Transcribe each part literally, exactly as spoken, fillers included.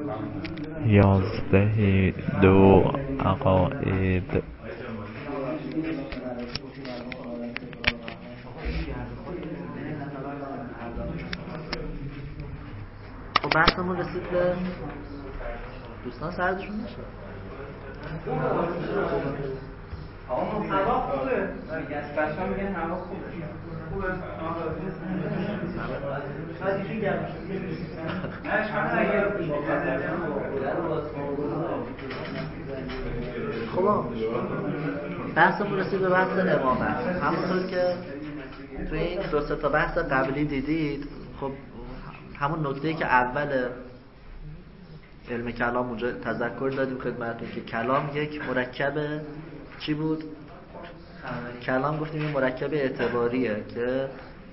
یازده دو عقاید. خب بحثمون رسید به دوستان سردشون نشه. هوا خوبه. بچه‌ها میگن هوا خوبه. خوبه. شاید ایشون گرم خب بحثمون رسید به بحث امامت. همونطور که توی این دو سه تا بحث قبلی دیدید، خب همون نکته‌ای که اول علم کلام اونجا تذکر دادیم خدمتتون که کلام یک مرکب چی بود؟ کلام گفتیم این مرکب اعتباریه که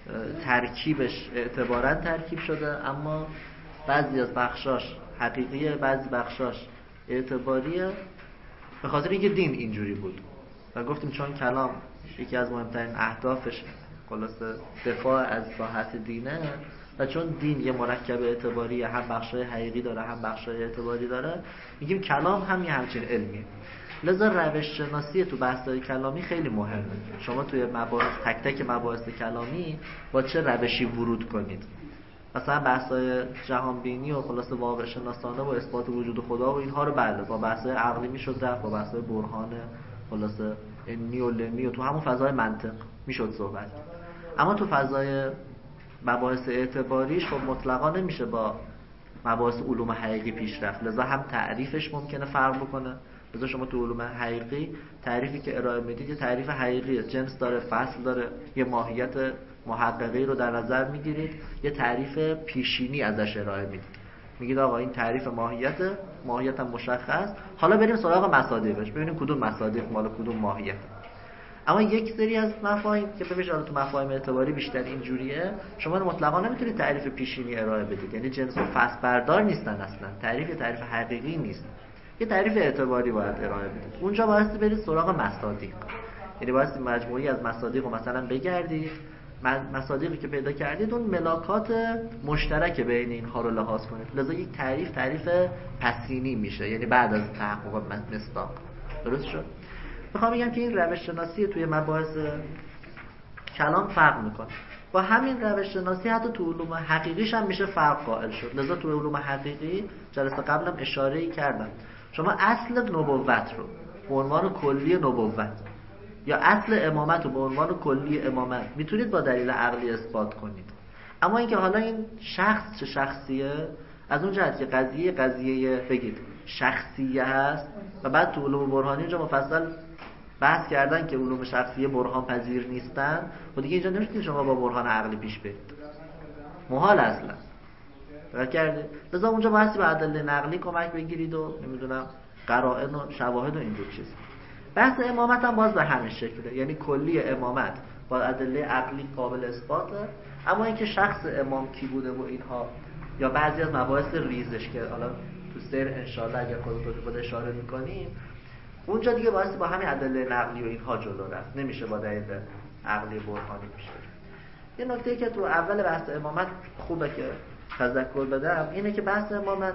ترکیبش اعتباراً ترکیب شده، اما بعضی از بخشاش حقیقیه، بعضی بخشاش اعتباریه، به خاطر اینکه دین اینجوری بود. و گفتیم چون کلام یکی از مهمترین اهدافش خلاصه دفاع از صحت دینه و چون دین یه مرکب اعتباری هم بخشای حقیقی داره هم بخشای اعتباری داره، میگیم کلام هم یه همچین علمیه. لذا روش شناسی تو بحث‌های کلامی خیلی مهمه. شما توی مباحث تک تک مباحث کلامی با چه روشی ورود کنید. مثلا بحث‌های جهان بینی و خلاصه واقع شناسانه و اثبات وجود خدا و اینها رو بله با بحث‌های عقلی میشد رفت، با بحث‌های برهان خلاصه انی و لمی و تو همون فضای منطق میشد صحبت. اما تو فضای مباحث اعتباریش خب مطلقا نمیشه با مباحث علوم حقیقی پیش رفت. لذا هم تعریفش ممکنه فرق بکنه. لذا شما تو علوم حقیقی تعریفی که ارائه میدید یه تعریف حقیقیه، جنس داره، فصل داره، یه ماهیت محققی رو در نظر میگیرید، یه تعریف پیشینی ازش ارائه میدید. میگید آقا این تعریف ماهیت، ماهیت هم مشخص، حالا بریم سراغ مصادیقش ببینیم کدوم مصادیق مال کدوم ماهیت. اما یک سری از مفاهیم که ببینید تو مفاهیم اعتباری بیشتر اینجوریه، شما مطلقا نمیتونید تعریف پیشینی ارائه بدید، یعنی جنس و فصل بردار نیستن، اصلا تعریف تعریف حقیقی نیست، یه تعریف اعتباری باید ارائه بدید. اونجا باید برید سراغ مصادیق، یعنی باید مجموعی از مصادیق رو مثلا بگردید، مصادیقی که پیدا کردید اون ملاکات مشترک بین اینها رو لحاظ کنید. لذا یک تعریف تعریف پسینی میشه، یعنی بعد از تحقق مصداق. درست شد؟ میخوام بگم که این روش شناسی توی مباحث کلام فرق میکنه. با همین روش شناسی حتی تو علوم حقیقیش هم میشه فرق قائل شد. لذا تو علوم حقیقی جلسه قبلم اشاره‌ای کردم، شما اصل نبوت رو به عنوان کلی نبوت یا اصل امامت رو به عنوان کلی امامت میتونید با دلیل عقلی اثبات کنید. اما اینکه حالا این شخص چه شخصیه، از اون جهت که قضیه قضیه بگید شخصیه هست و بعد تو علوم برهانی اینجا مفصل بحث کردن که علوم شخصیه برهان پذیر نیستن، و دیگه اینجا نمیتونید شما با برهان عقلی پیش برید، محال اصلا. درک کردید؟ لذا اونجا بحثی به ادله نقلی کمک بگیرید و نمیدونم قرائن و شواهد و اینجور چیز. بحث امامت هم باز به همین شکله، یعنی کلی امامت با ادله عقلی قابل اثباته، اما اینکه شخص امام کی بوده و اینها یا بعضی از مباحث ریزش که حالا تو سیر انشاءالله اگر خودتون خود اشاره میکنیم اونجا دیگه واسه با همین ادله نقلی و اینها جلو رفت، نمیشه با دلیل عقلی برهانی پیش بریم. یه نکته که تو اول بحث امامت خوبه که تذکر بدم اینه که بحث امامت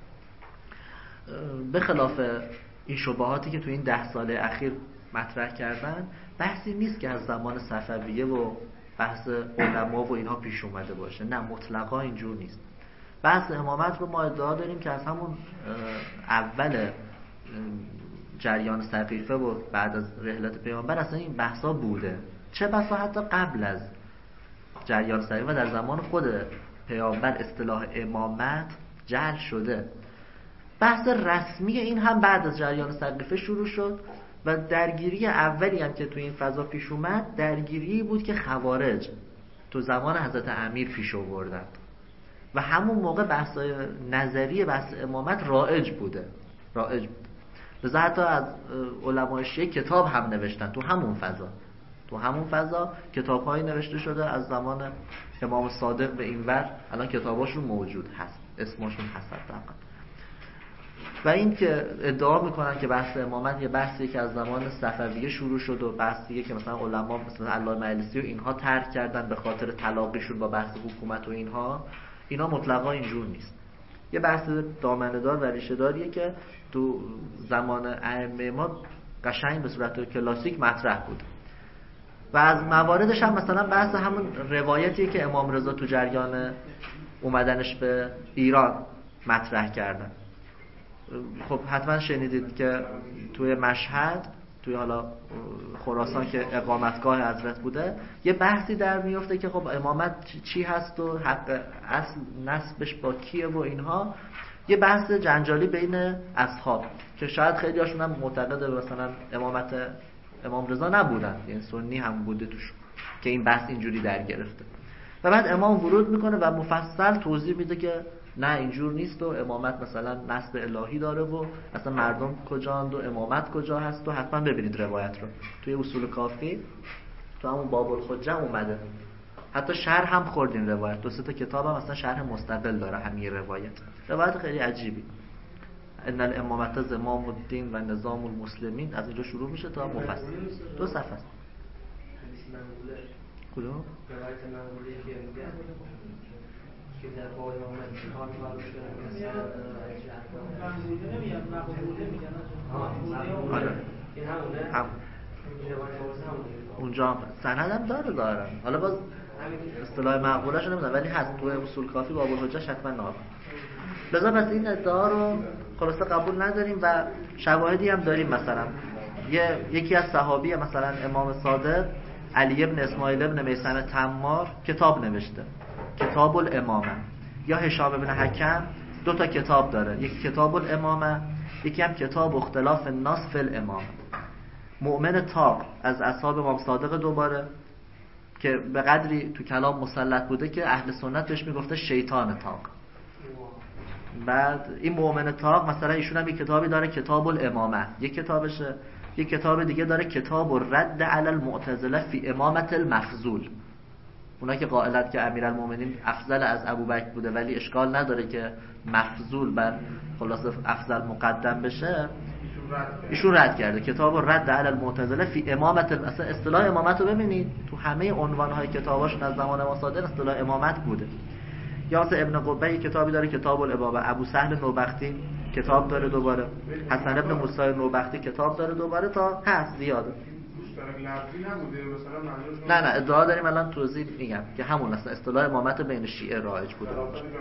به خلاف این شبهاتی که تو این ده سال اخیر مطرح کردن، بحثی نیست که از زمان صفویه و بحث علما و اینها پیش اومده باشه. نه، مطلقا اینجور نیست. بحث امامت رو ما ادعا داریم که از همون اول جریان سقیفه و بعد از رحلت پیامبر اصلا این بحثا بوده، چه بسا حتی قبل از جریان سقیفه در زمان خود پیامبر اصطلاح امامت جعل شده. بحث رسمی این هم بعد از جریان سقیفه شروع شد و درگیری اولی هم که تو این فضا پیش اومد درگیری بود که خوارج تو زمان حضرت امیر پیش آوردند و همون موقع بحث نظری بحث امامت رایج بوده رایج بود. لذا حتی از علمای شیعه کتاب هم نوشتن تو همون فضا تو همون فضا کتاب‌هایی نوشته شده از زمان امام صادق به اینور، الان کتاباشون موجود هست، اسمشون هست حداقل. و این که ادعا میکنن که بحث امامت یه بحثی که از زمان صفویه شروع شد و بحثیه که مثلا علما مثلا علامه مجلسی و اینها ترک کردن به خاطر تلاقیشون با بحث حکومت و اینها، اینا مطلقا اینجور نیست. یه بحث دامنه‌دار و ریشه‌داریه که تو زمان ائمه ما قشنگ به صورت کلاسیک مطرح بود. و از مواردش هم مثلا بحث همون روایتیه که امام رضا تو جریان اومدنش به ایران مطرح کردن. خب حتما شنیدید که توی مشهد، توی حالا خراسان که اقامتگاه حضرت بوده، یه بحثی در میفته که خب امامت چی هست و حق اصل نسبش با کیه و اینها. یه بحث جنجالی بین اصحاب که شاید خیلی هاشون هم معتقد مثلا امامت امام رضا نبودن، یعنی سنی هم بوده توش که این بحث اینجوری در گرفته. و بعد امام ورود میکنه و مفصل توضیح میده که نه اینجور نیست و امامت مثلا نسب الهی داره و اصلا مردم کجاند و امامت کجا هست. و حتما ببینید روایت رو توی اصول کافی تو همون باب الحجه اومده، حتی شرح هم خوردین روایت، دو سه تا کتاب هم اصلا شرح مستقل داره همین روایت. روایت خیلی عجیبی. ان الامامت زمام الدین و نظام المسلمین، از اینجا شروع میشه تا مفصل دو صفحه است. کدوم؟ روایت منقوله که میگه که در باب امامت کار معروف شده منقوله نمیاد، مقبوله میگن. آره این همونه. هم اونجا سندم داره دارن. حالا باز اصطلاح مقبوله‌شو نمیدونم ولی هست تو اصول کافی باب الحجه حتما نام. لذا پس این ادعا رو خلاصه قبول نداریم و شواهدی هم داریم. مثلا یه یکی از صحابی مثلا امام صادق علی ابن اسماعیل ابن میثم تمار کتاب نوشته، کتاب الامامه. یا هشام ابن حکم دو تا کتاب داره، یکی کتاب الامامه، یکی هم کتاب اختلاف الناس فی الامامه. مؤمن تاق از اصحاب امام صادق دوباره که به قدری تو کلام مسلط بوده که اهل سنت بهش میگفته شیطان تاق. بعد این مؤمن تاق مثلا ایشون هم یک کتابی داره کتاب الامامه، یک کتابشه. یک کتاب دیگه داره کتاب الرد علی المعتزله فی امامت المفضول. اونا که قائلت که امیرالمومنین افضل از ابوبکر بوده ولی اشکال نداره که مفضول بر خلاصه افضل مقدم بشه، ایشون رد کرده. کتاب الرد علی المعتزله فی امامت، اصلا اصطلاح امامت رو ببینید تو همه عنوانهای کتاباشون از زمان ما صادق اصطلاح امامت بوده. یا مثلا ابن قبه کتابی داره کتاب الابابه، ابو سهل نوبختی کتاب داره دوباره، حسن ابن موسی نوبختی کتاب داره دوباره، تا هست زیاده. نه نه ادعا داریم الان توضیح میگم که همون اصلا اصطلاح امامت بین شیعه رایج بوده.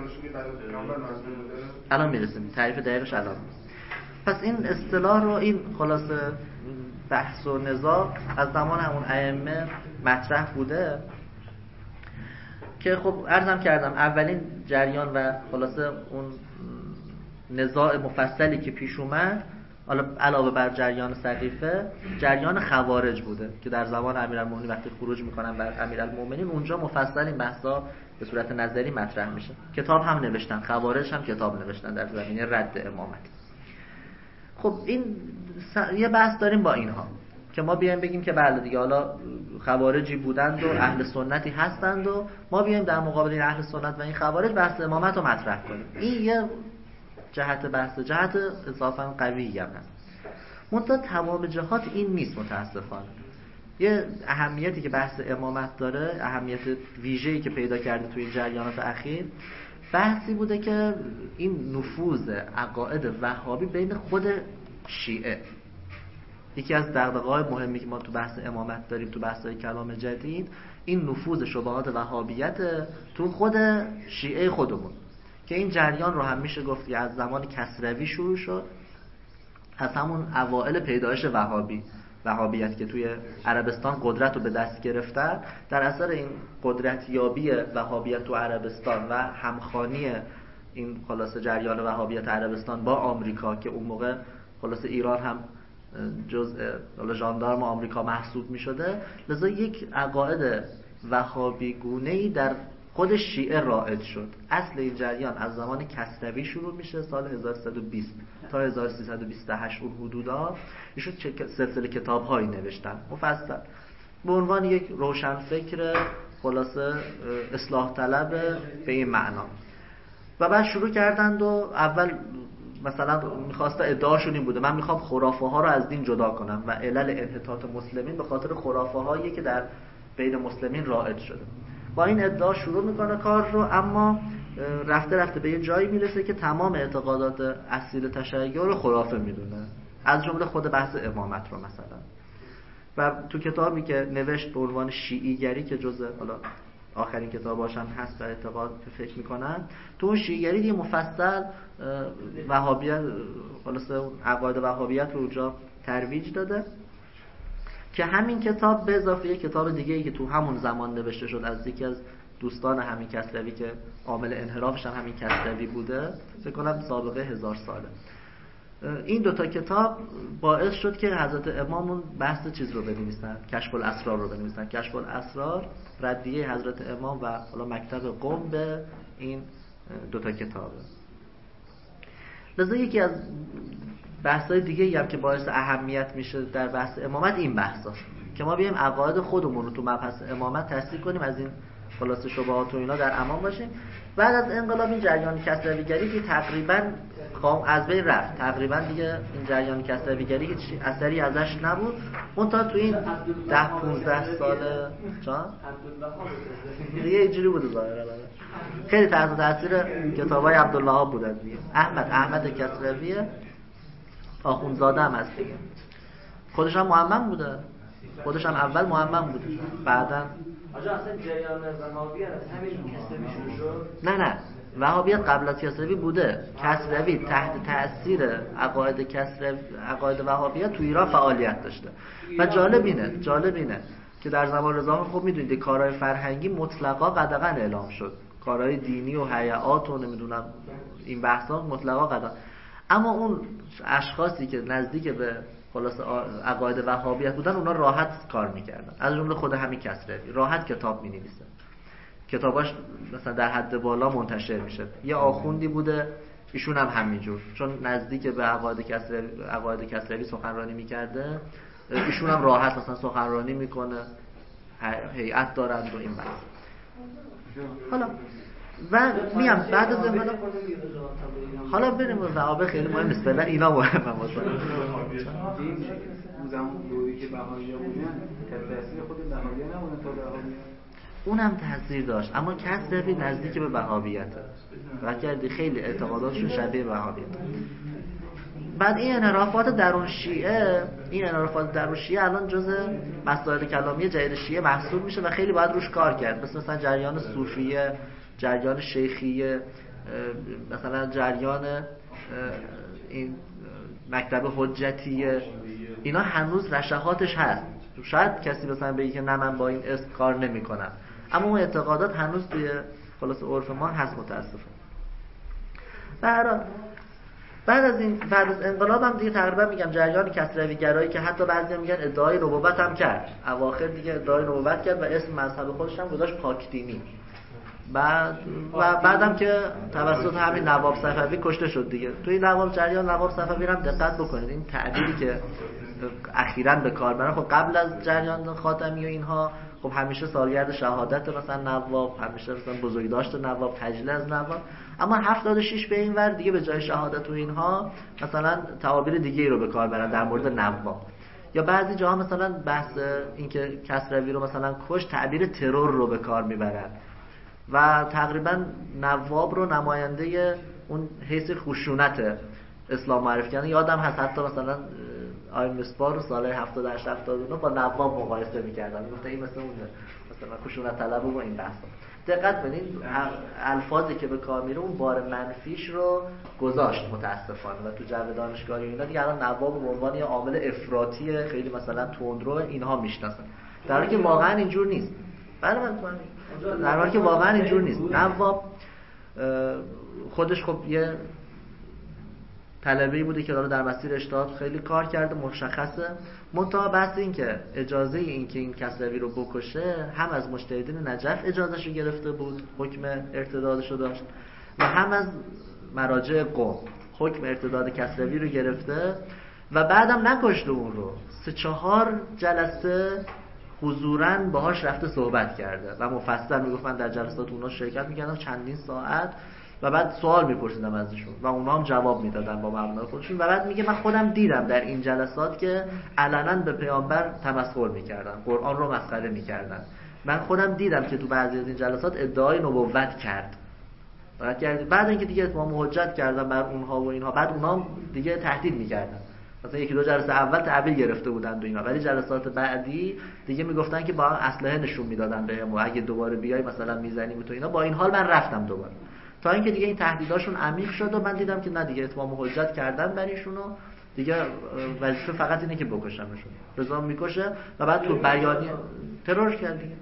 الان میرسیم تعریف دقیقش الان. پس این اصطلاح رو این خلاصه بحث و نزاع از زمان همون ائمه مطرح بوده که خب عرضم کردم اولین جریان و خلاصه اون نزاع مفصلی که پیش اومد حالا علاوه بر جریان سقیفه جریان خوارج بوده که در زمان امیرالمومنین وقتی خروج میکنن بر امیرالمومنین اونجا مفصل این بحثا به صورت نظری مطرح میشه. کتاب هم نوشتن، خوارج هم کتاب نوشتن در زمینه رد امامت. خب این س... یه بحث داریم با اینها که ما بیایم بگیم که بله دیگه حالا خوارجی بودند و اهل سنتی هستند و ما بیایم در مقابل این اهل سنت و این خوارج بحث امامت رو مطرح کنیم. این یه جهت بحث، جهت اضافاً قویی هم هست. منتها تمام جهات این نیست متاسفانه. یه اهمیتی که بحث امامت داره، اهمیت ویژه‌ای که پیدا کرده توی این جریانات اخیر، بحثی بوده که این نفوذ عقاید وهابی بین خود شیعه، یکی از دغدغه‌های مهمی که ما تو بحث امامت داریم تو بحث‌های کلام جدید، این نفوذ شبهات وهابیت تو خود شیعه خودمون که این جریان رو هم میشه گفت که از زمان کسروی شروع شد، از همون اوائل پیدایش وهابی وهابیت که توی عربستان قدرت رو به دست گرفتن. در اثر این قدرتیابی وهابیت تو عربستان و همخوانی این خلاصه جریان وهابیت عربستان با آمریکا که اون موقع خلاصه ایران هم جزء ژاندارم آمریکا محسوب می شده، لذا یک عقاید وهابی گونه‌ای در خود شیعه رائج شد. اصل این جریان از زمان کسروی شروع میشه، سال هزار و سیصد و بیست تا هزار و سیصد و بیست و هشت اون حدودا ایشون سلسله کتاب‌هایی نوشتن مفصل به عنوان یک روشنفکر خلاصه اصلاح طلب به این معنا. و بعد شروع کردند و اول مثلا می‌خواست ادعاشون این بوده من میخوام خرافه ها رو از دین جدا کنم و علل انحطاط مسلمین به خاطر خرافه هایی که در بین مسلمین رائج شده. با این ادعا شروع میکنه کار رو، اما رفته رفته به یه جایی میرسه که تمام اعتقادات اصیل تشیع رو خرافه میدونه، از جمله خود بحث امامت رو مثلا. و تو کتابی که نوشت به عنوان شیعیگری که جزء حالا آخرین کتاباش هم هست به اعتقاد فکر میکنن، تو اون شیعیگری دیگه مفصل وهابیت، خلاصه عقاید وهابیت رو اونجا ترویج داده که همین کتاب به اضافه یک کتاب دیگه‌ای که تو همون زمان نوشته شد از یکی از دوستان همین کسروی که عامل انحرافش هم همین کسروی بوده، فکر کنم سابقه هزار ساله. این دوتا کتاب باعث شد که حضرت امامون بحث چیز رو بنویسن، کشف الاسرار رو بنویسن. کشف الاسرار ردیه حضرت امام و حالا مکتب قم به این دوتا کتابه. لذا یکی از بحث‌های دیگه هم که باعث اهمیت میشه در بحث امامت این بحثاست که ما بیایم عقاید خودمون رو تو مبحث امامت تصدیق کنیم، از این خلاصه شبهات و اینا در امان باشیم. بعد از انقلاب این جریان کسرویگری که تقریبا از بین رفت، تقریبا دیگه این جریان کسرویگری هیچ اثری ازش نبود. اون تا تو این ده پونزده سال جان دیگه اینجوری بود ظاهرا، خیلی تحت تاثیر کتابای عبدالله ها بودن دیگه. احمد احمد کسروی آخوندزاده هم هست دیگه، خودش هم معمم بوده، خودش هم اول معمم بوده، بعداً آجا اصلا جریان وهابیت از همین کسروی شروع شد؟ نه نه، وهابیت قبل از کسروی بوده. کسروی تحت تأثیر عقاید کسروی، عقاید وهابیت تو ایران فعالیت داشته. و جالب اینه جالب اینه که در زمان رضا خب میدونید کارهای فرهنگی مطلقا قدغن اعلام شد، کارهای دینی و هیئات و نمیدونم این بحثا مطلقا قدغن، اما اون اشخاصی که نزدیک به خلاص عقاید وهابیت بودن اونا راحت کار میکردن، از جمله خود همین کسروی راحت کتاب مینویسه، کتاباش مثلا در حد بالا منتشر میشه. یه آخوندی بوده ایشون هم همینجور، چون نزدیک به عقاید کسروی عقاید کسروی سخنرانی میکرده، ایشون هم راحت مثلا سخنرانی میکنه، هیئت دارند و این بحث. حالا و میام بعد از انقلاب حالا بریم وهابه خیلی مهم نیست، فعلا اینا مهمه واسه زمان دوری که بهائی‌ها بودن تأثیر خود بهائی‌ها نبودن تا بهائی‌ها اونم تاثیر داشت، اما کسروی نزدیک به وهابیته و کردی خیلی اعتقاداتشون شبیه وهابیت. بعد این انحرافات درون شیعه این انحرافات درون شیعه الان جزء مسائل کلامی جدید شیعه محسوب میشه و خیلی باید روش کار کرد، مثل مثلا جریان صوفیه، جریان شیخیه، مثلا جریان این مکتب حجتیه، اینا هنوز رشحاتش هست. شاید کسی مثلا بگه که نه من با این اسم کار نمی‌کنم، اما اون اعتقادات هنوز توی خلاص عرف ما هست متاسفانه. برای بعد از این بعد از انقلاب هم دیگه تقریبا میگم جریان کسروی گرایی که حتی بعضی میگن ادعای نبوت هم کرد، اواخر دیگه ادعای نبوت کرد و اسم مذهب خودش هم گذاشت پاکدینی. بعد و بعدم که توسط همین نواب صفوی کشته شد دیگه. توی نواب جریان نواب صفوی هم دقت بکنید، این تعبیری که اخیراً به کار برن، خب قبل از جریان خاتمی و اینها خب همیشه سالگرد شهادت مثلا نواب، همیشه مثلا بزرگداشت نواب، تجلیل از نواب، اما هفتاد و شش به این ور دیگه به جای شهادت و اینها مثلا تعابیر دیگه رو به کار برن در مورد نواب. یا بعضی جاها مثلا بحث اینکه کسروی رو مثلا کش، تعبیر ترور رو به کار میبرن و تقریبا نواب رو نماینده اون حیث خشونت اسلام معرفی کردن. یادم هست حتی مثلا آقای مصباح رو سال هفتاد و هشت هفتاد و نه با نواب مقایسه می‌کردن، میگفتن این مثلا اون مثلا خشونت طلب و این بحثا. دقت کنید الفاظی که به کار میره اون بار منفیش رو گذاشت متاسفانه و تو جو دانشگاهی اینا دیگه الان نواب به عنوان یه عامل افراطی خیلی مثلا تندرو اینها میشناسن، در حالی که واقعا اینجور نیست. بله من در حالی که واقعا اینجور نیست. نواب خودش خب یه طلبه‌ای بوده که داره در مسیر اجتهاد خیلی کار کرده، مشخصه. منتها بحث این که اجازه این که این کسروی رو بکشه هم از مجتهدین نجف اجازهش رو گرفته بود، حکم ارتدادش رو داشت، و هم از مراجع قم حکم ارتداد کسروی رو گرفته و بعدم نکشته اون رو. سه چهار جلسه حضوراً باهاش رفته صحبت کرده و مفصل میگفتن در جلسات اونا شرکت میکردن چندین ساعت و بعد سوال میپرسیدم ازشون و اونا هم جواب میدادن با مبنای خودشون. و بعد میگه من خودم دیدم در این جلسات که علنا به پیامبر تمسخر میکردن، قرآن رو مسخره میکردن. من خودم دیدم که تو بعضی از این جلسات ادعای نبوت کرد بعد اینکه دیگه اتمام حجت کردن بر اونها و اینها، بعد اونها دیگه تهدید میکردن، مثلا یکی دو جلسه اول تعبیر گرفته بودن و اینا، ولی جلسات بعدی دیگه میگفتن که با اسلحه نشون میدادن بهم و اگه دوباره بیای مثلا میزنیم تو اینا. با این حال من رفتم دوباره، تا اینکه دیگه این تهدیداشون عمیق شد و من دیدم که نه دیگه اتمام حجت کردن برایشون و دیگه وظیفه فقط اینه که بکشمشون. رضا میکشه و بعد تو بیانیه ترور کرد دیگه.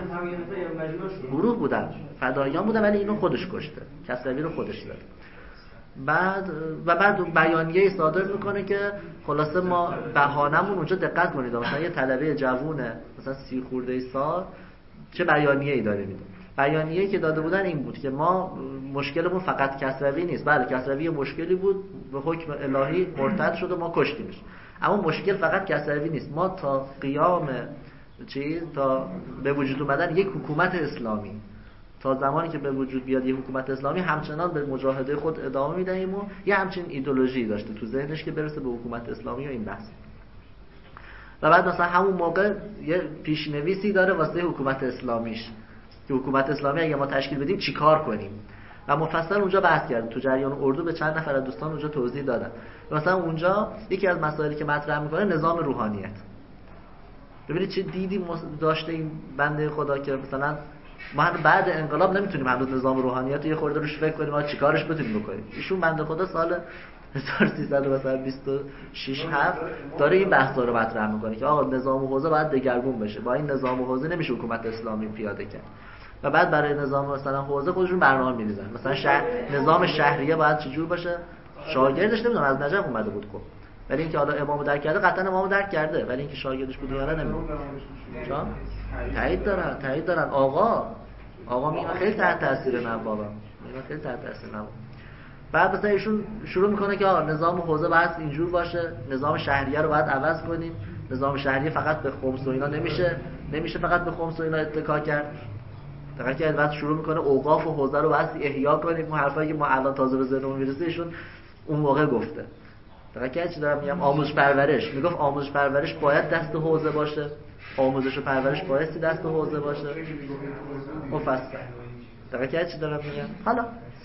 گروه بودن، فداییان بودن، ولی اینو خودش کشته، کسروی رو خودش زد. بعد و بعد بیانیه صادر میکنه که خلاصه ما بهانمون اونجا، دقت کنید مثلا یه طلبه جوونه مثلا سی خورده سال چه بیانیه‌ای داره میده. بیانیه‌ای که داده بودن این بود که ما مشکلمون فقط کسروی نیست، بله کسروی مشکلی بود، به حکم الهی مرتد شد و ما کشتیمش، اما مشکل فقط کسروی نیست. ما تا قیام چیز، تا به وجود اومدن یک حکومت اسلامی، تا زمانی که به وجود بیاد یک حکومت اسلامی، همچنان به مجاهده خود ادامه میدهیم و یه همچین ایدئولوژی داشته تو ذهنش که برسه به حکومت اسلامی و این بحث. و بعد مثلا همون موقع یه پیشنویسی داره واسه حکومت اسلامیش که حکومت اسلامی اگه ما تشکیل بدیم چیکار کنیم، و مفصل اونجا بحث کرد. تو جریان اردو به چند نفر از دوستان اونجا توضیح دادن. مثلا اونجا یکی از مسائلی که مطرح میکنه نظام روحانیت. ببینید چه دیدی داشته این بنده خدا که مثلا ما بعد انقلاب نمیتونیم هنوز نظام روحانیت رو یه خورده روش فکر کنیم ما چیکارش بتونیم بکنیم. ایشون بنده خدا سال هزار و سیصد و بیست و شش هفت داره این بحثا رو مطرح میکنه که آقا نظام حوزه باید دگرگون بشه، با این نظام حوزه نمیشه حکومت اسلامی پیاده کرد. و بعد برای نظام مثلا حوزه خودشون برنامه می‌ریزن، مثلا شهر نظام شهریه باید چجور باشه. شاگردش نمیدونم از نجف اومده بود خب، ولی اینکه حالا امامو درک کرده، قطعا امامو درک کرده، ولی اینکه شاگردش بود یا نه نمیدونم. چون تایید دارن تایید دارن آقا آقا میگه خیلی تحت تاثیر نوابم، میگه خیلی تحت تاثیر نواب. بعد مثلا ایشون شروع میکنه که آقا نظام حوزه باید اینجور باشه، نظام شهریه رو باید عوض کنیم، نظام شهریه فقط به خمس و اینا نمیشه نمیشه فقط به خمس و اینا اتکا کرد. دقیقاً که بعد شروع میکنه اوقاف و حوزه رو باید احیا کنیم. اون حرفایی که ما الان تازه به ذهنمون میرسه ایشون اون موقع گفته. دقیقاً که چی دارم میگم، آموزش پرورش، میگفت آموزش پرورش باید دست حوزه باشه، آموزش و پرورش بایستی دست حوزه باشه مفصل. دقیقاً که چی دارم میگم. حالا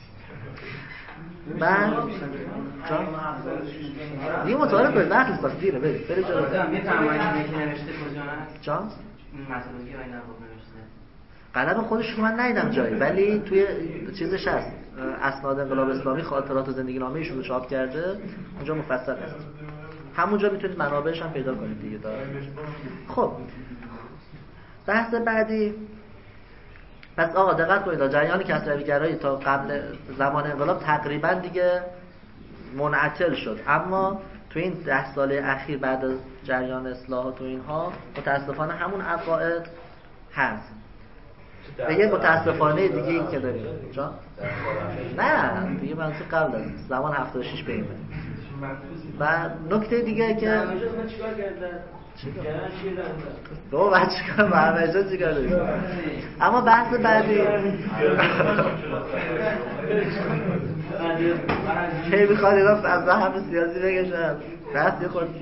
من چون یه مطالعه کنید وقت ساخت دیره برید برید جلو. یه تمرینی که نوشته کجا هست؟ چون متنوی آینه رو نوشته قلم خودش رو من ندیدم جایی، ولی توی چیزش هست، اسناد انقلاب اسلامی خاطرات و زندگی نامه ایشون رو چاپ کرده، اونجا مفصل هست. همونجا میتونید منابعش هم پیدا کنید دیگه داره. خب بحث بعدی. پس آقا دقت کنید، جریان کسروی‌گرایی تا قبل زمان انقلاب تقریبا دیگه منعطل شد، اما تو این ده ساله اخیر بعد از جریان اصلاحات و اینها متاسفانه همون عقاید هست. و یه متاسفانه دیگه این که داریم جا؟ نه دیگه منصور قبل از زمان هفتاد و شش بیمه. و نکته دیگه که دو بچه کنم با همه جا چی کنم. اما بحث بعدی هی میخواد اینا از همه سیاسی بگشن بحث یه خود.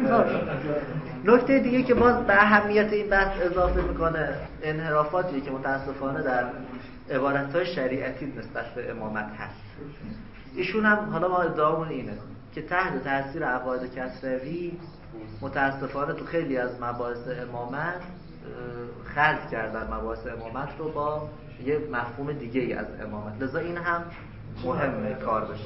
نکته دیگه که باز به اهمیت این بحث اضافه میکنه انحرافاتی که متاسفانه در عبارت‌های شریعتی نسبت به امامت هست. ایشون هم حالا ما ادعامون اینه که تحت تاثیر عقاید کسروی متاسفانه تو خیلی از مباحث امامت خلط کردن مباحث امامت رو با یه مفهوم دیگه ای از امامت، لذا این هم مهمه کار بشه.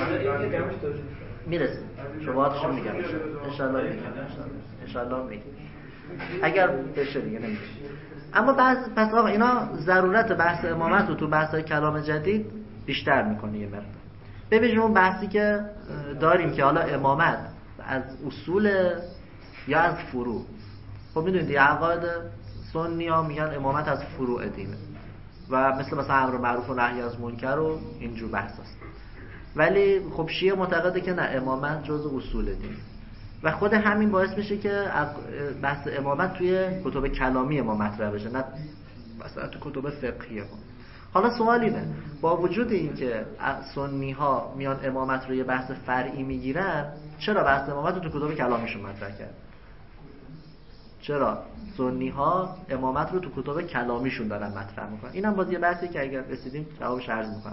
میرسیم شباهاتش رو میگم انشالله میگم انشالله میگم اگر بشه دیگه نمیشه. اما بعض پس آقا اینا ضرورت بحث امامت رو تو بحث‌های کلام جدید بیشتر میکنه یه مقدار. ببینیم اون بحثی که داریم که حالا امامت از اصول یا از فروع. خب میدونید یه عقاید سنی ها میگن امامت از فروع دینه و مثل مثلا امر معروف و نهی از منکر و اینجور بحث هست. ولی خب شیعه معتقده که نه، امامت جزء اصول دین و خود همین باعث میشه که بحث امامت توی کتب کلامی ما مطرح بشه، نه مثلا تو کتب فقهی ما. حالا سوال اینه، با وجود این که سنی ها میان امامت رو یه بحث فرعی میگیرن، چرا بحث امامت رو تو کتب کلامیشون مطرح کرد؟ چرا سنی ها امامت رو تو کتب کلامیشون دارن مطرح میکنن. اینم باز یه بحثی که اگر رسیدیم جوابش عرض میکنم.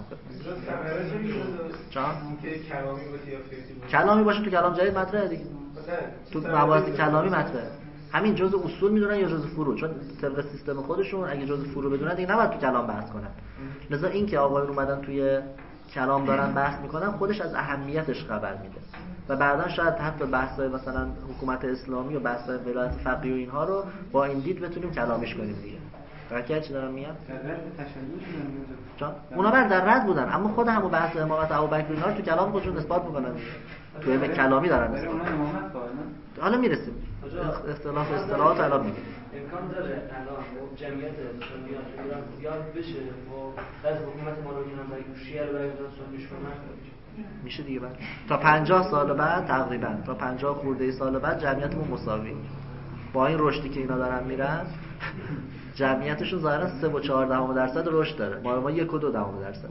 جان کلامی باشه یا فقهی؟ کلامی باشه تو کلام جدید مطرحه دیگه. تو مباحث کلامی مطرحه. همین جزء اصول میدونن یا جزء فروع، چون طبق سیستم خودشون اگه جزء فروع بدونن دیگه نباید تو کلام بحث کنن. لذا این که آقایون اومدن توی کلام دارن بحث میکنن خودش از اهمیتش خبر میده و بعدا شاید حتی بحث‌های مثلا حکومت اسلامی و بحث‌های ولایت فقیه و اینها رو با این دید بتونیم کلامیش کنیم دیگه. درکه چی دارم میگم؟ چون اونا بر در رد بودن اما خود همون بحث امامت ابوبکر اینا رو تو کلام خودشون اثبات میکنن. تو علم کلامی دارن اثبات. حالا میرسیم. اختلاف اصطلاحات الان میگیم. امکان داره الان جمعیت سنی‌ها تو ایران زیاد بشه و از حکومت ما رو کنن برای شیعه رو برای سنیش کنن. میشه دیگه بعد تا پنجاه سال بعد تقریبا تا پنجاه خورده سال بعد جمعیتمون مساوی با این رشدی که اینا دارن میرن جمعیتشون ظاهرا سه و چهار دهم درصد رشد داره. ما ما یک و دو دهم درصد.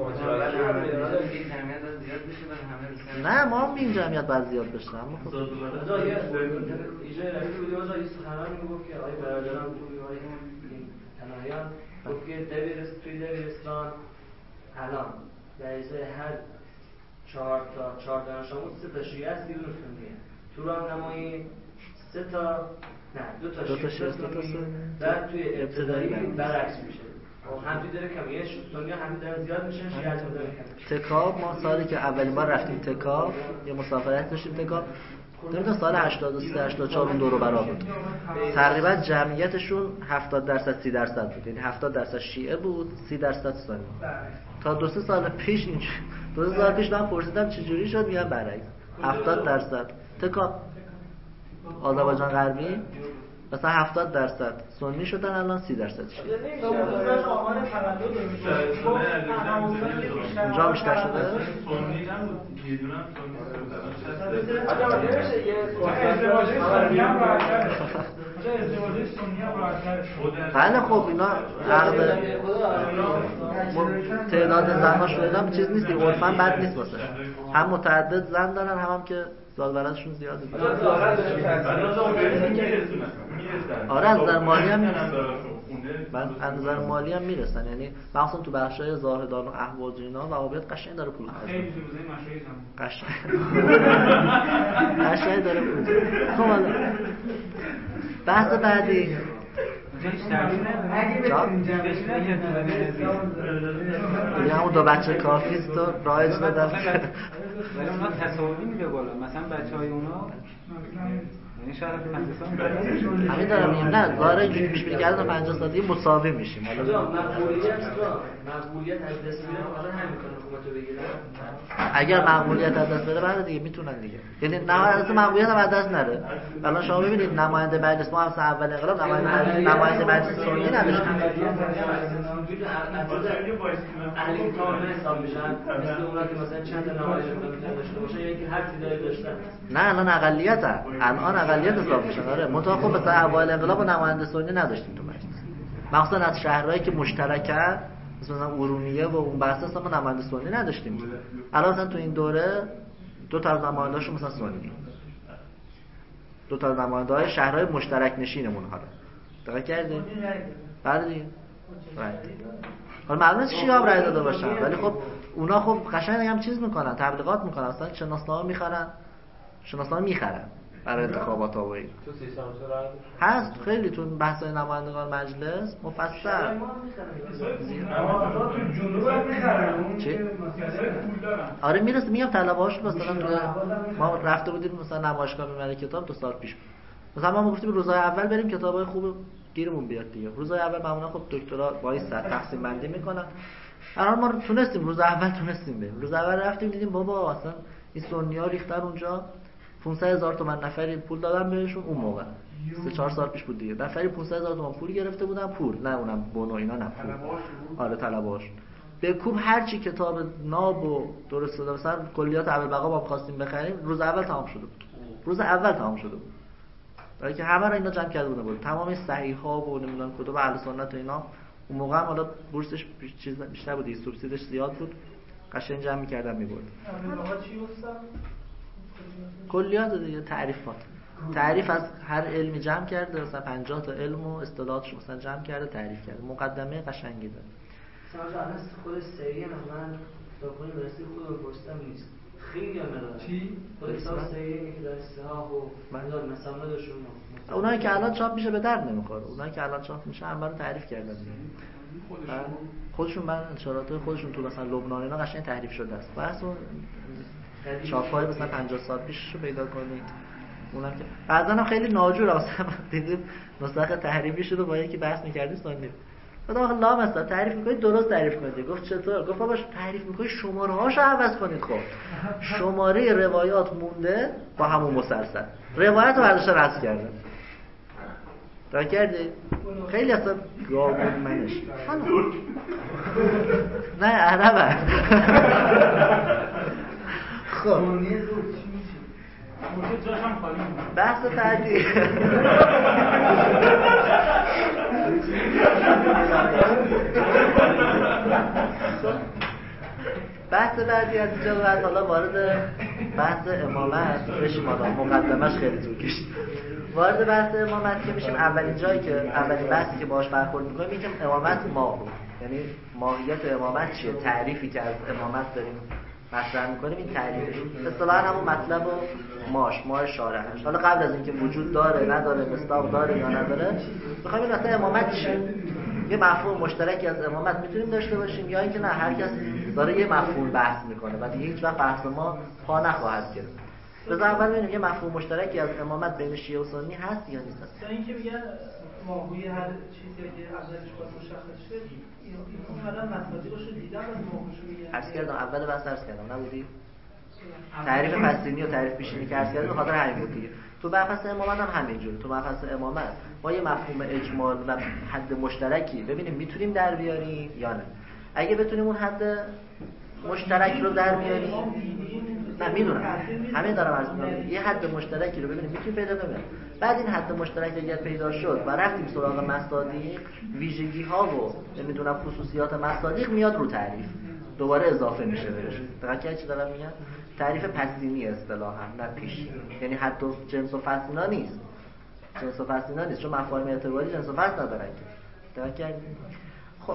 نه ما هم این جمعیت بعد زیاد بشه اما خب ایجای رفتی بودیم آجا یه سخنرانی میگفت که آقای برادران توی آقای تنهایان گفت که دبیرست توی دبیرستان الان در ازای هر چهار تا چهار دانش آموز سه تا شیعه است دیگه سنیه. تو راهنمایی سه تا نه دو تا دو تا شیعه شیعه تا سنی بعد توی ابتدایی برعکس میشه. همین داره کم یه سنی همین داره زیاد میشه شیعه داره کم میشه. تکاب ما سالی که اولین بار رفتیم تکاب یه مسافرت داشتیم تکاب نمیدونم سال هشتاد و سه هشتاد و چهار اون دور و برا بود. تقریبا جمعیتشون هفتاد درصد سی درصد بود. یعنی هفتاد درصد شیعه بود سی درصد سنی. تا دو سه سال پیش این دو سه سال پیش من پرسیدم چجوری شد میگن برعکس هفتاد درصد تکاب آذربایجان غربی مثلا هفتاد درصد سنی شدن الان سی درصد شیعه. اونجا بیشتر شده؟ سنی نبود یه دونه هم سنی. بله خب اینا عقد تعداد زن‌ها شدن چیز نیست دیگه عرفاً بد نیست واسه هم متعدد زن دارن هم هم که زادولدشون زیاده. آره از نظر مالی هم میرسن. من از نظر مالی هم میرسن یعنی مخصوصا تو بخشای زاهدان و احواز و اینا وهابیت قشنگ داره پول می‌خره. خیلی تو روزای مشایخ هم قشنگ قشنگ داره پول. خب حالا بحث بعدی دیگه همون دو بچه کافیست و رایج ندن ولی اونا تصاوی میده بالا مثلا بچه های اونا یعنی شاید مخصوصا همین دارم میگم نه ظاهر اینجوری پیش بینی کردن تا پنجاه سالگی مساوی میشیم. حالا مقبولیت را مقبولیت از دست میره حالا همین کنه حکومت رو بگیرن. اگر مقبولیت از دست بره بعد دیگه میتونن دیگه یعنی نه اصلا مقبولیت هم از دست نره. الان شما ببینید نماینده مجلس ما اصلا اول انقلاب نماینده نماینده مجلس سنی نداشتیم. اهلی کامل حساب میشن مثل اونا که مثلا چند تا نماینده داشته باشه یا اینکه هر چیزی داشتن. نه الان اقلیتن الان اقلیت حساب میشن. آره منتها خب مثلا اول انقلاب نماینده سنی نداشتیم تو مجلس مخصوصا از شهرهایی که مشترکن مثلا ارومیه و اون بحث اصلا ما نماینده سنی نداشتیم. الان مثلا تو این دوره دو تا از نماینده‌هاشون مثلا سنی دو تا از نماینده‌های شهرهای مشترک نشینمون حالا دقت کردین بعد دیگه حالا معلومه شیعه هم رای داده باشن ولی خب اونا خب قشنگ هم چیز میکنن تبلیغات میکنن اصلا شناسنامه میخرن شناسنامه میخرن برای انتخابات ها و این تو سیستم تو رای هست خیلی تو بحث نمایندگان مجلس مفصل تو جنوب هم میخرن چی؟ پول دارن. آره میرسه میگم طلبه‌هاش مثلا تو ما رفته بودیم مثلا نمایشگاه معماری کتاب دو سال پیش مثلا ما گفتیم روزهای اول بریم کتابای خوب گیرمون بیاد دیگه. روزهای اول معمولا خب دکترا با این صد تقسیم بندی میکنن. الان ما تونستیم روز اول تونستیم بریم. روز اول رفتیم دیدیم بابا اصلا این سنی‌ها ریختن اونجا پانصد هزار تومان نفری پول دادن بهشون اون موقع سه چهار سال پیش بود دیگه. نفری پانصد هزار تومان پول گرفته بودن پول نه اونم بونو اینا نه پول. آره طلباش به کوب هر چی کتاب ناب و درست شده مثلا کلیات اول بقا با خواستیم بخریم روز اول تمام شده بود. روز اول تمام شده بود. برای که همه را اینا جمع کرده بودن بود. تمام صحیح ها و نمیدونم کتب اهل سنت و اینا اون موقع هم حالا بورسش چیز بیشتر بود، سوبسیدش زیاد بود. قشنگ جمع می‌کردن می‌برد. کلیات دیگه تعریفات تعریف از هر علمی جمع کرده، مثلا پنجاه تا علم و اصطلاحاتش مثلا جمع کرده تعریف کرده، مقدمه قشنگی داره. مثلا الان خود سریع من داخل برسی خود رو پرستم نیست خیلی هم نداره چی؟ خود کتاب سریعی که داره صحاح و مدار مسامدشون اونایی که الان چاپ میشه به درد نمیخوره، اونایی که الان چاپ میشه همه رو تعریف کردن خودشون خودشون من انشاءالله خودشون تو مثلا لبنان اینا قشنگ تعریف شده است. بحث اون چاپ‌های مثلا پنجاه سال پیشش رو پیدا کنید. اونم که بعضا هم خیلی ناجور مثلا دیدید نسخه تحریفی شده با یکی بحث می‌کردی سنید. خدا الله مثلا تعریف می‌کنید درست تعریف کنید. گفت چطور؟ گفت باش تعریف می‌کنید شماره‌هاشو عوض کنید. خب شماره روایات مونده با همون مسلسل. روایت رو برداشت رد کرده. تا کردی؟ خیلی اصلا گاو منش. نه عربه. خب بحث بعدی بحث بعدی از اینجا بعد حالا وارد بحث امامت بشیم. حالا مقدمش خیلی طول کشید. وارد بحث امامت که میشیم، اولین جایی که اولین بحثی که باهاش برخورد میکنیم میگیم امامت ماهو، یعنی ماهیت امامت چیه، تعریفی که از امامت داریم مطرح میکنیم این تعریفش اصطلاحاً همون مطلب و ماش ماه شارحش. حالا قبل از اینکه وجود داره نداره مصداق داره یا نداره میخوایم این اصلا امامت چیه، یه مفهوم مشترکی از امامت میتونیم داشته باشیم یا اینکه نه هر کس داره یه مفهوم بحث میکنه و دیگه هیچ وقت بحث ما پا نخواهد گرفت. بذار اول ببینیم یه مفهوم مشترکی از امامت بین شیعه و سنی هست یا نیست. تا اینکه میگن ماهوی هر چیزی که ازش باید مشخص شه اینو اومدن مصادیقش رو دیدن و ماهوشو میگن. عرض کردم اول بحث عرض کردم نبودی؟ تعریف پسینی و تعریف پیشینی که عرض کردم به خاطر همین بود دیگه. تو بحث امامت هم همینجوره. تو بحث امامت ما یه مفهوم اجمال و حد مشترکی ببینیم میتونیم در بیاریم یا نه. اگه بتونیم اون حد مشترک رو در بیاریم، نه میدونم همین دارم عرض می‌کنم، یه حد مشترکی رو ببینیم میتونیم پیدا کنیم. بعد این حد مشترک اگر پیدا شد و رفتیم سراغ مصادیق، ویژگی ها و نمیدونم خصوصیات مصادیق میاد رو تعریف دوباره اضافه میشه بهش. دقیقاً چی دارم میگم؟ تعریف پسینی اصطلاحاً نه پیش، یعنی حد و جنس و فصل اینا نیست. جنس و فصل اینا نیست چون مفاهیم اعتباری جنس و فصل ندارن که. دقیقاً خب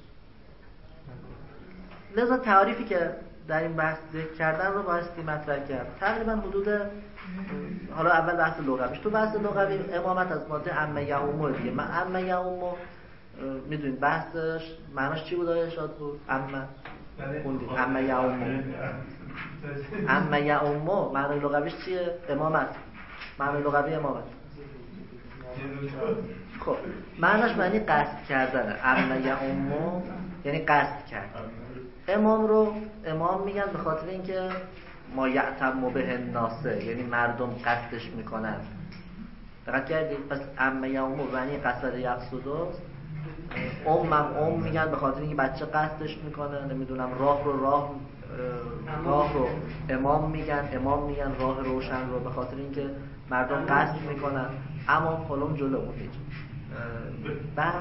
لذا تعریفی که در این بحث ذکر کردن رو بایستی مطرح کرد. تقریبا حدود حالا اول بحث لغویش. تو بحث لغوی امامت از ماده عمه یعومو دیگه. من عمه یعومو میدونید بحثش معناش چی بود؟ شاد بود عمه خوندید عمه یعومو. عمه یعومو معنای لغویش چیه؟ امامت. معنای لغوی امامت خب معناش معنی قصد کردنه. عمه یعومو یعنی قصد کرد. امام رو امام میگن به خاطر اینکه ما یعتم به الناسه، یعنی مردم قصدش میکنن. دقت کردید؟ پس عمه یعومو معنی قصد یقصدو. امم ام میگن به خاطر اینکه بچه قصدش میکنه. نمیدونم راه رو راه راه رو امام میگن، امام میگن راه روشن رو به خاطر اینکه مردم قصد میکنن. اما کلم جلو بود هیچ بعد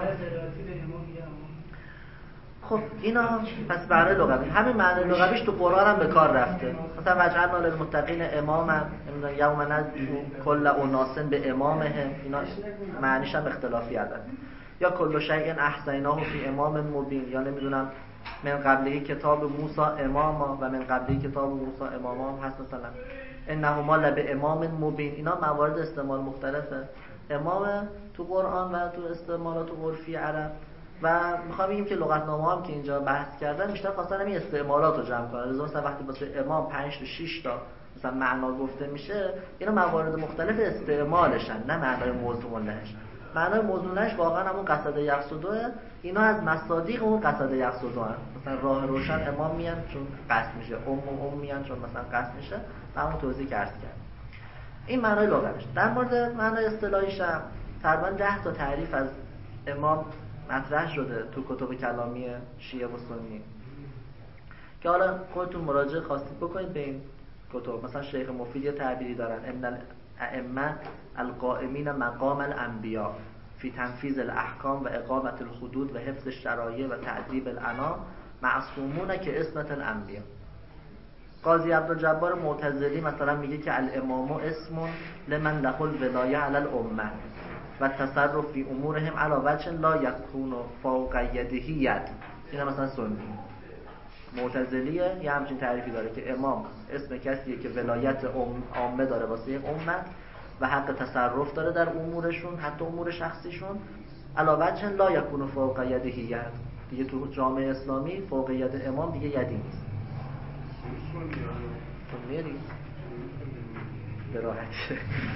خب اینا پس برای لغوی همین معنی لغویش تو قرآن هم به کار رفته. مثلا وجعلنا للمتقین اماما، نمیدونم یوم ندعو کل اناس به امامهم، اینا معنیش هم اختلافی هست. یا کل شیء احصیناه فی امام مبین، یا نمیدونم من قبلی کتاب موسی اماما و من قبلی کتاب موسی اماما هم هست. مثلا انهما لب امام مبین. اینا موارد استعمال مختلفه امام تو قرآن و تو استعمالات عرفی عرب. و میخوام بگیم که لغتنامه هم که اینجا بحث کردن بیشتر خواستن همین استعمالات رو جمع کنن. لذا مثلا وقتی واسه امام پنج تا شش تا مثلا معنا گفته میشه، اینا موارد مختلف استعمالشن نه معنای موضوع لهش. معنای موضوع لهش واقعا همون قصد یقصدوه. اینا از مصادیق اون قصد یقصدو هست. مثلا راه روشن امام میان چون قصد میشه، ام و ام میان چون مثلا قصد میشه. و همون توضیح که عرض کردم این معنای لغویش. در مورد معنای اصطلاحیش هم تقریبا ده تا تعریف از امام مطرح شده تو کتب کلامی شیعه و سنی که حالا خودتون مراجعه خواستید بکنید به این کتب. مثلا شیخ مفید یه تعبیری دارن ان الائمه القائمین مقام الانبیاء فی تنفیذ الاحکام و اقامت الحدود و حفظ الشرایع و تعذیب الانام معصومون که اسمت الانبیاء. قاضی عبدالجبار معتزلی مثلا میگه که الامام اسم لمن له الولایه علی الامه و تصرف فی امورهم علی وجه لا یکون فوق یده ید. اینا مثلا سنی. معتزلیه یه همچین تعریفی داره که امام اسم کسیه که ولایت عامه داره واسه امت و حق تصرف داره در امورشون، حتی امور شخصیشون، علی وجه لا یکون فوق یده ید. دیگه تو جامعه اسلامی فوق ید امام دیگه یدی نیست. سنیه دیگه به راحتی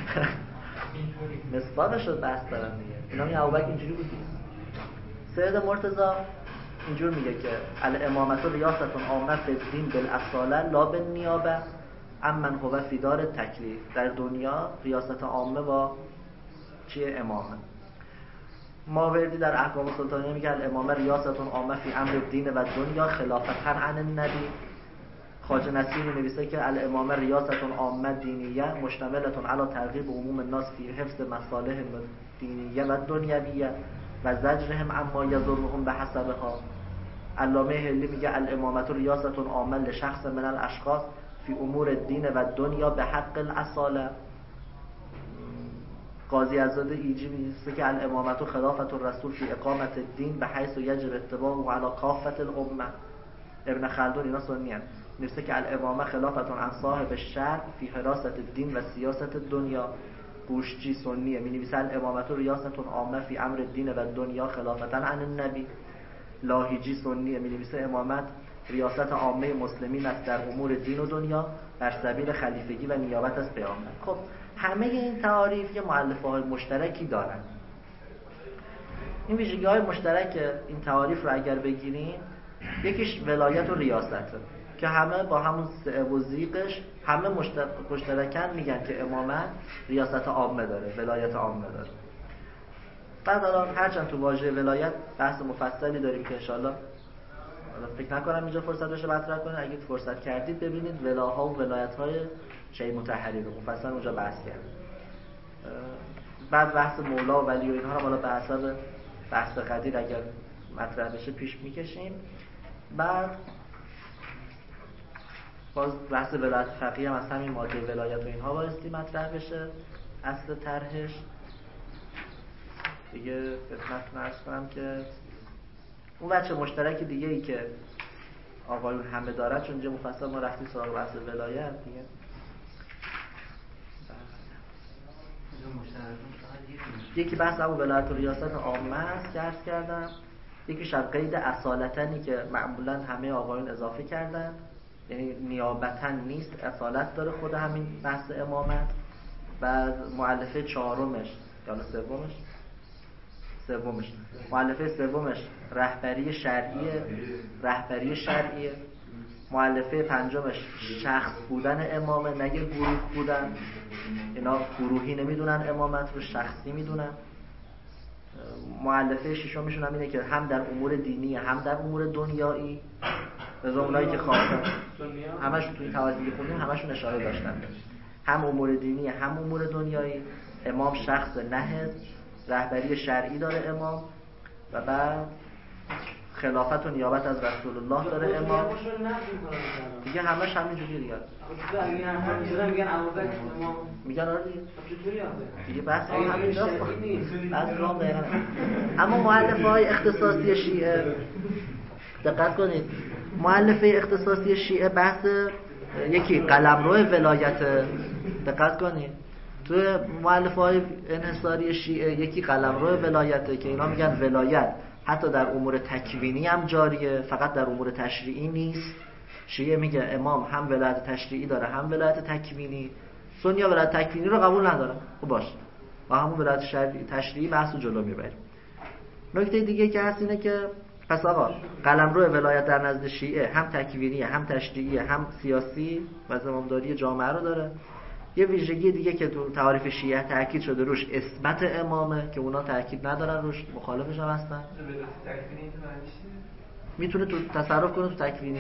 مصباغش رو بحث دارن دیگه. اینا می ابوبکر اینجوری بود دیگه. سید مرتضی اینجور میگه که الامامت ریاست عامه فی الدین بالاصاله لا بالنیابه امن هو فی دار تکلیف. در دنیا ریاست عامه با چیه؟ امامه. ماوردی در احکام سلطانیه میگه الامامه ریاست عامه فی امر الدین و دنیا خلافتا عن النبی. خواجه نصیر می‌نویسه که الامامه ریاست عامه دینیه مشتملتون علی ترغیب عموم الناس فی حفظ مصالح دینیه و دنیویه و زجرهم اما یضرهم به حسبها. علامه هلی میگه الامامه ریاست عامه لشخص من الاشخاص فی امور الدین و دنیا به حق الاصاله. قاضی عزاد ایجی می‌نویسه که الامامه خلافت الرسول فی اقامت الدین به حیث یجب اتباعه علی کافه الامه. ابن خلدون اینا سنی هست. نوشته که الامامه خلافتون عن صاحب الشرع فی حراست الدین و سیاست دنیا. بوشجی سنیه می‌نویسه الامامه ریاست عامه فی امر الدین و دنیا خلافتا عن النبی. لاهیجی سنیه می‌نویسه امامت ریاست عامه مسلمین است در امور دین و دنیا بر سبیل خلیفگی و نیابت از پیامبر. خب همه این تعاریف یه مؤلفه‌های مشترکی دارن. این ویژگی‌های مشترک این تعاریف رو اگر بگیریم، یکیش ولایت و ریاسته که همه با همون سعه و زیقش همه مشترکاً میگن که امامت ریاست عامه داره، ولایت عامه داره. بعد الان هرچند تو واژه ولایت بحث مفصلی داریم که انشالله فکر نکنم اینجا فرصت بشه مطرح کنیم. اگه فرصت کردید ببینید ولاها و ولایت‌های شیخ مطهری رو مفصل اونجا بحث کردیم. بعد بحث مولا و ولی و اینها رو حالا به حسب بحث قدیر اگر مطرح بشه پیش میکشیم. بعد باز بحث ولایت فقیه هم از همین ماده ولایت و اینها بایستی مطرح بشه. اصل طرحش دیگه خدمتتون عرض کنم که اون بچه مشترک دیگه ای که آقایون همه دارن، چون اینجا مفصل ما رفتیم سراغ بحث ولایت دیگه. یکی بحث ابو ولایت و ریاست عامه است که عرض کردم. یکی شب قید اصالتنی که معمولا همه آقایون اضافه کردن، یعنی نیابتا نیست، اصالت داره خود همین بحث امامت. و مؤلفه چهارمش یا سومش سومش مؤلفه سومش رهبری شرعی رهبری شرعی مؤلفه پنجمش شخص بودن امامه، نگه گروه بودن. اینا گروهی نمیدونن امامت رو، شخصی میدونن. مؤلفه ششمشون هم اینه که هم در امور دینی هم در امور دنیایی. از اونایی که خواستن همشون توی توضیح خوندیم همشون اشاره داشتن، هم امور دینی هم امور دنیایی. امام شخص نه رهبری شرعی داره امام، و بعد خلافت و نیابت از رسول الله داره امام. دیگه همش همینجوریه دیگه. میگن ابوبکر امام میگن آره دیگه. چطوری آخه؟ دیگه بحث همینجاست. بعضی راه دقیقاً. اما مؤلفه‌های اختصاصی شیعه دقت کنید، مؤلفه اختصاصی شیعه بحث یکی قلمرو ولایت، دقت کنید تو مؤلفه‌های انحصاری شیعه یکی قلمرو ولایته که اینا میگن ولایت حتی در امور تکوینی هم جاریه، فقط در امور تشریعی نیست. شیعه میگه امام هم ولایت تشریعی داره هم ولایت تکوینی. سنی‌ها ولایت تکوینی رو قبول ندارن. خب باشه، با همون ولایت تشریعی بحثو جلو میبریم. نکته دیگه که هست اینه که پس آقا قلمرو ولایت در نزد شیعه هم تکوینی هم تشریعی هم سیاسی و زمامداری جامعه رو داره. یه ویژگی دیگه که تو تعاریف شیعه تاکید شده روش اسمت امامه که اونا تاکید ندارن روش، مخالفش هم هستن. میتونه تو تصرف کنه تو تکوینی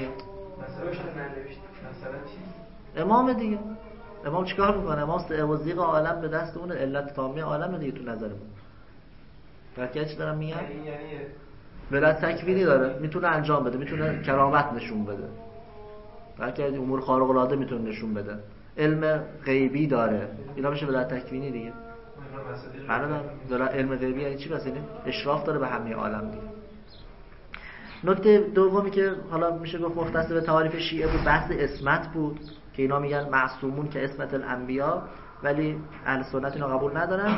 امام دیگه. امام چیکار میکنه؟ امام استعوازیق عالم به دست اون، علت تامی عالم دیگه تو نظر من. راکیه چی دارم میگم؟ ولایت تکوینی داره، میتونه انجام بده، میتونه کرامت نشون بده. بلکه امور خارق العاده میتونه نشون بده. علم غیبی داره، اینا میشه ولایت تکوینی دیگه. حالا ولایت علم غیبی یعنی چی؟ واسه اشراف داره به همه عالم دیگه. نکته دومی که حالا میشه گفت مختص به تعاریف شیعه بود بحث اسمت بود که اینا میگن معصومون که اسمت الانبیا، ولی اهل سنت اینا قبول ندارن.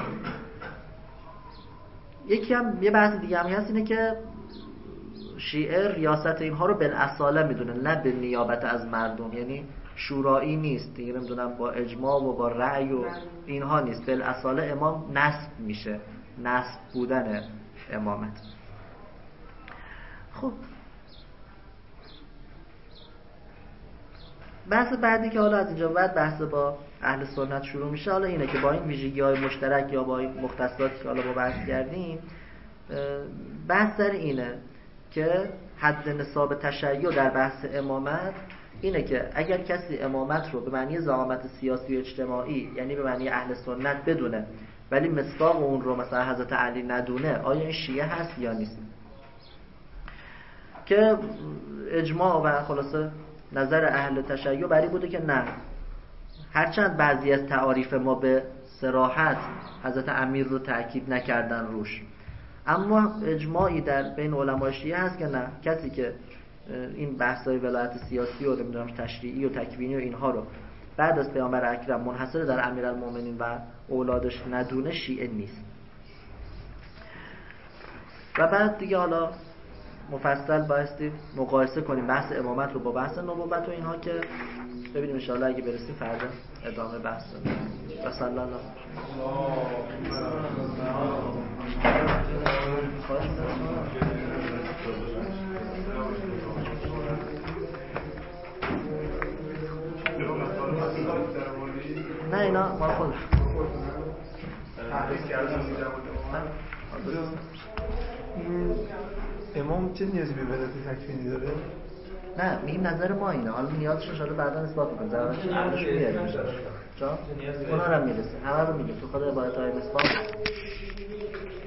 یکی هم یه بحث دیگه هم هست اینه که شیعه ریاست اینها رو بالاصاله میدونه، نه به نیابت از مردم، یعنی شورایی نیست دیگه، نمیدونم با اجماع و با رأی و اینها نیست، بالاصاله امام نسب میشه، نسب بودن امامت. خب بحث بعدی که حالا از اینجا بعد بحث با اهل سنت شروع میشه، حالا اینه که با این ویژگی‌های مشترک یا با این مختصاتی که حالا با بحث کردیم، بحث در اینه که حد نصاب تشیع در بحث امامت اینه که اگر کسی امامت رو به معنی زعامت سیاسی و اجتماعی، یعنی به معنی اهل سنت بدونه، ولی مصداق اون رو مثلا حضرت علی ندونه، آیا این شیعه هست یا نیست؟ که اجماع و خلاصه نظر اهل تشیع بری بوده که نه، هرچند بعضی از تعاریف ما به صراحت حضرت امیر رو تأکید نکردن روش، اما اجماعی در بین علمای شیعه هست که نه، کسی که این بحث‌های ولایت سیاسی و نمیدونم تشریعی و تکوینی و اینها رو بعد از پیامبر اکرم منحصر در امیرالمومنین و اولادش ندونه شیعه نیست. و بعد دیگه حالا مفصل بایستی مقایسه کنیم بحث امامت رو با بحث نبوت و اینها که ببینیم ان شاء الله اگه برسیم فردا ادامه بحث رو. و صلی الله نه اینا ما خود امام چه نیازی به ولایت تکوینی داره؟ نه میگیم نظر ما اینه، حالا نیازش شده بعدا اثبات می‌کنه، ضرورتش نمیشه میاریم جا اونا رو میرسه، همه رو میگه تو خود عبارت های اثبات